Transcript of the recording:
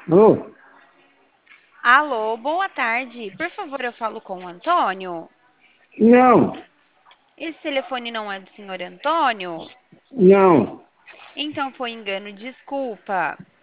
Ô, Alô, boa tarde. Por favor, eu falo com o Antônio. não, Esse telefone não é do senhor Antônio? não. Então foi engano, desculpa.